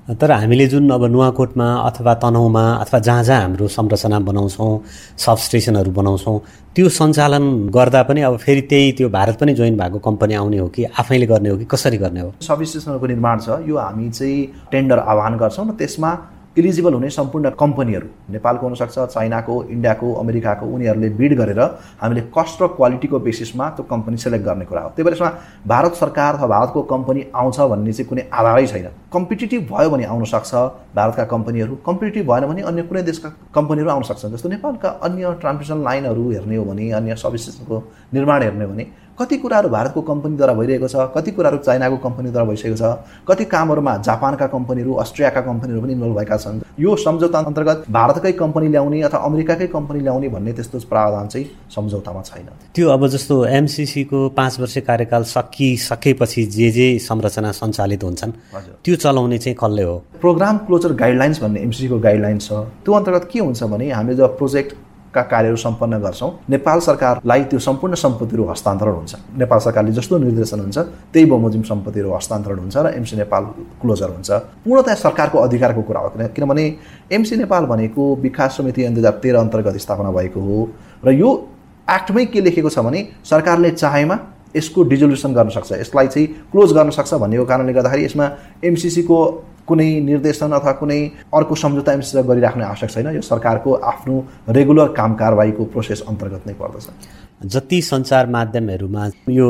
तर हामीले जुन अब नुवाकोटमा अथवा तनहुँमा अथवा जहाँ जहाँ हाम्रो संरचना बनाउँछौँ, सब स्टेसनहरू बनाउँछौँ, त्यो सञ्चालन गर्दा पनि अब फेरि त्यही त्यो भारत पनि जोइन भएको कम्पनी आउने हो कि आफैले गर्ने हो कि कसरी गर्ने हो? सब स्टेसनहरूको निर्माण छ, यो हामी चाहिँ टेन्डर आह्वान गर्छौँ र त्यसमा इलिजिबल हुने सम्पूर्ण कम्पनीहरू नेपालको हुनसक्छ, चाइनाको, इन्डियाको, अमेरिकाको, उनीहरूले बिड गरेर हामीले कस्ट र क्वालिटीको बेसिसमा त्यो कम्पनी सेलेक्ट गर्ने कुरा हो। त्यही भएर यसमा भारत सरकार अथवा भारतको कम्पनी आउँछ भन्ने चाहिँ कुनै आधारै छैन। कम्पिटिटिभ भयो भने आउन सक्छ भारतका कम्पनीहरू, कम्पिटिटिभ भएन भने अन्य कुनै देशका कम्पनीहरू आउन सक्छन्। जस्तो नेपालका अन्य ट्रान्समिसन लाइनहरू हेर्ने हो भने, अन्य सब स्टेसनको निर्माण हेर्ने हो भने कति कुराहरू भारतको कम्पनीद्वारा भइरहेको छ, कति कुराहरू चाइनाको कम्पनीद्वारा भइसकेको छ, कति कामहरूमा जापानका कम्पनीहरू, अस्ट्रियाका कम्पनीहरू पनि इन्भल्भ भएका छन्। यो सम्झौता अन्तर्गत भारतकै कम्पनी ल्याउने अथवा अमेरिकाकै कम्पनी ल्याउने भन्ने त्यस्तो प्रावधान चाहिँ सम्झौतामा छैन। त्यो अब जस्तो एमसिसीको पाँच वर्ष कार्यकाल सकिसकेपछि जे जे संरचना सञ्चालित हुन्छन् त्यो चलाउने चाहिँ कसले हो? प्रोग्राम क्लोजर गाइडलाइन्स भन्ने एमसिसीको गाइडलाइन्स छ। त्यो अन्तर्गत के हुन्छ भने हामीले जब प्रोजेक्ट का कार्यहरू सम्पन्न गर्छौँ, नेपाल सरकारलाई त्यो सम्पूर्ण सम्पत्तिहरू हस्तान्तरण हुन्छ। नेपाल सरकारले जस्तो निर्देशन हुन्छ त्यही बमोजिम सम्पत्तिहरू हस्तान्तरण हुन्छ र एमसी नेपाल क्लोजर हुन्छ। पूर्णतया सरकारको अधिकारको कुरा हो, किनभने एमसी नेपाल भनेको विकास समिति दुई हजार तेह्र अन्तर्गत स्थापना भएको हो र यो एक्टमै के लेखेको छ भने सरकारले चाहेमा यसको डिजोल्युसन गर्न सक्छ, यसलाई चाहिँ क्लोज गर्न सक्छ भन्नेको कारणले गर्दाखेरि यसमा एमसिसीको कुनै निर्देशन अथवा कुनै अर्को सम्झौता एमसिसीसँग गरिराख्ने आवश्यक छैन। यो सरकारको आफ्नो रेगुलर काम कारबाहीको प्रोसेस अन्तर्गत नै पर्दछ। जति सञ्चार माध्यमहरूमा यो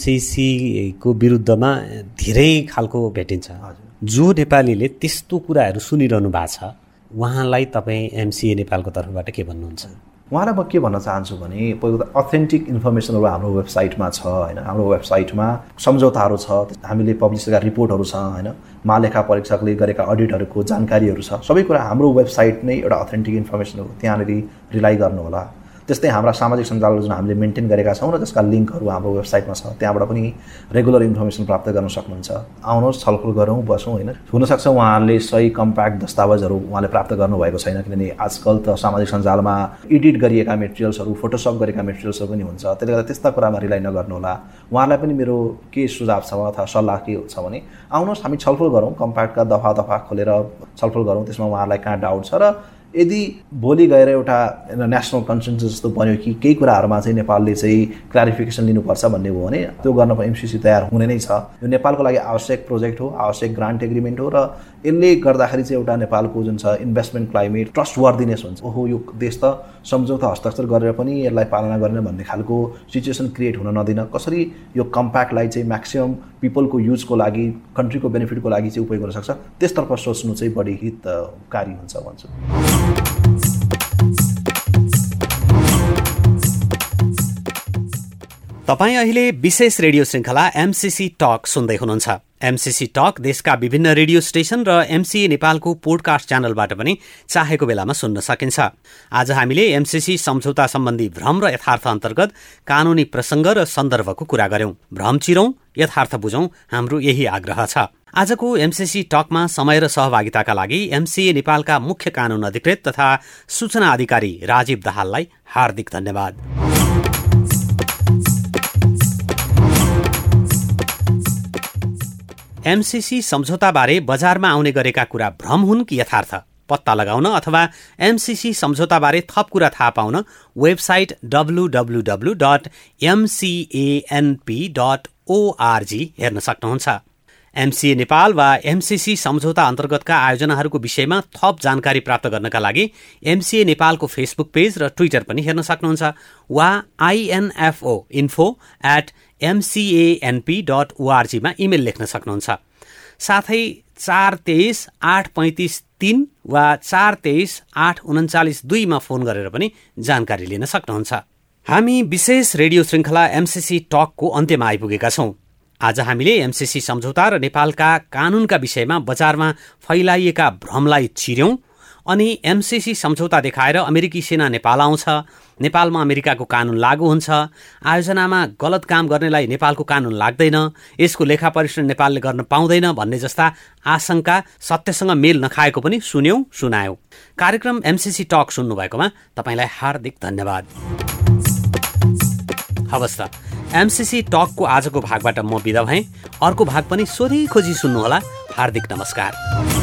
एमसिसीको विरुद्धमा धेरै खालको भेटिन्छ, जो नेपालीले त्यस्तो कुराहरू सुनिरहनु भएको छ, उहाँलाई तपाईँ एमसिए नेपालको तर्फबाट के भन्नुहुन्छ? उहाँलाई म के भन्न चाहन्छु भने पहिलो त अथेन्टिक इन्फर्मेसनहरू हाम्रो वेबसाइटमा छ होइन। हाम्रो वेबसाइटमा सम्झौताहरू छ, हामीले पब्लिस गरेका रिपोर्टहरू छ होइन, महालेखा परीक्षकले गरेका अडिटहरूको जानकारीहरू छ। सबै कुरा हाम्रो वेबसाइट नै एउटा अथेन्टिक इन्फर्मेसन हो, त्यहाँनिर रिलाइ गर्नु होला। त्यस्तै हाम्रा सामाजिक सञ्जालहरू जुन हामीले मेन्टेन गरेका छौँ र जसका लिङ्कहरू हाम्रो वेबसाइटमा छ, त्यहाँबाट पनि रेगुलर इन्फर्मेसन प्राप्त गर्न सक्नुहुन्छ। आउनुहोस्, छलफल गरौँ, बसौँ होइन। हुनसक्छ उहाँहरूले सही कम्प्याक्ट दस्तावेजहरू उहाँले प्राप्त गर्नुभएको छैन, किनभने आजकल त सामाजिक सञ्जालमा एडिट गरिएका मेटेरियल्सहरू, फोटोसप गरेका मेटेरियल्सहरू पनि हुन्छ। त्यसले गर्दा त्यस्ता कुरामा रिलाइ नगर्नुहोला। उहाँहरूलाई पनि मेरो के सुझाव छ अथवा सल्लाह के छ भने आउनुहोस्, हामी छलफल गरौँ, कम्प्याक्टका दफा दफा खोलेर छलफल गरौँ। त्यसमा उहाँहरूलाई कहाँ डाउट छ र यदि भोलि गएर एउटा नेसनल कन्सेन्सस जस्तो बन्यो कि केही कुराहरूमा चाहिँ नेपालले चाहिँ क्ल्यारिफिकेसन लिनुपर्छ भन्ने हो भने त्यो गर्न एमसिसी तयार हुने नै छ। यो नेपालको लागि आवश्यक प्रोजेक्ट हो, आवश्यक ग्रान्ट एग्रिमेन्ट हो र यसले गर्दाखेरि चाहिँ एउटा नेपालको जुन छ इन्भेस्टमेन्ट क्लाइमेट, ट्रस्ट वर्दिनेस हुन्छ। ओहो, यो देश त सम्झौता हस्ताक्षर गरेर पनि यसलाई पालना गरेन भन्ने खालको सिचुएसन क्रिएट हुन नदिन कसरी यो कम्प्याक्टलाई चाहिँ म्याक्सिमम पिपलको युजको लागि, कन्ट्रीको बेनिफिटको लागि चाहिँ उपयोग गर्न सक्छ, त्यसतर्फ सोच्नु चाहिँ बढी हितकारी हुन्छ भन्छु। तपाईँ अहिले विशेष रेडियो श्रृङ्खला एमसिसी टक सुन्दै हुनुहुन्छ। एमसिसी टक देशका विभिन्न रेडियो स्टेशन र एमसिए नेपालको पोडकास्ट च्यानलबाट पनि चाहेको बेलामा सुन्न सकिन्छ। आज हामीले एमसिसी सम्झौता सम्बन्धी भ्रम र यथार्थ अन्तर्गत कानूनी प्रसंग र सन्दर्भको कुरा गर्यौं। भ्रम चिरौं, यथार्थ बुझौं, हाम्रो यही आग्रह छ। आजको एमसिसी टकमा समय र सहभागिताका लागि एमसिए नेपालका मुख्य कानून अधिकृत तथा सूचना अधिकारी राजीव दाहाललाई हार्दिक धन्यवाद। एमसिसी सम्झौताबारे बजारमा आउने गरेका कुरा भ्रम हुन् कि यथार्थ पत्ता लगाउन अथवा एमसिसी सम्झौताबारे थप कुरा थाहा पाउन website W W W dot MCANP dot ORG हेर्न सक्नुहुन्छ। एमसिए नेपाल वा एमसिसी सम्झौता अन्तर्गतका आयोजनाहरूको विषयमा थप जानकारी प्राप्त गर्नका लागि एमसिए नेपालको फेसबुक पेज र ट्विटर पनि हेर्न सक्नुहुन्छ वा I N F O info at MCANP dot ओआरजीमा इमेल लेख्न सक्नुहुन्छ। साथै चार तेइस आठ पैँतिस तीन वा चार तेइस आठ उन्चालिस दुईमा फोन गरेर पनि जानकारी लिन सक्नुहुन्छ। हामी विशेष रेडियो श्रृङ्खला एमसिसी टकको अन्त्यमा आइपुगेका छौं। आज हामीले एमसिसी सम्झौता र नेपालका कानूनका विषयमा बजारमा फैलाइएका भ्रमलाई चिर्यौं अनि एमसिसी सम्झौता देखाएर अमेरिकी सेना नेपाल आउँछ, नेपालमा अमेरिकाको कानून लागू हुन्छ, आयोजनामा गलत काम गर्नेलाई नेपालको कानून लाग्दैन, यसको लेखा परीक्षण नेपालले गर्न पाउँदैन भन्ने जस्ता आशंका सत्यसँग मेल नखाएको पनि सुन्यौं, सुनायौं। कार्यक्रम एमसिसी टक सुन्नुभएकोमा तपाईलाई हार्दिक धन्यवाद। हवस् त, एमसिसी टकको आजको भागबाट म बिदा भएँ। अर्को भाग पनि सोधी खोजी सुन्नुहोला। हार्दिक नमस्कार।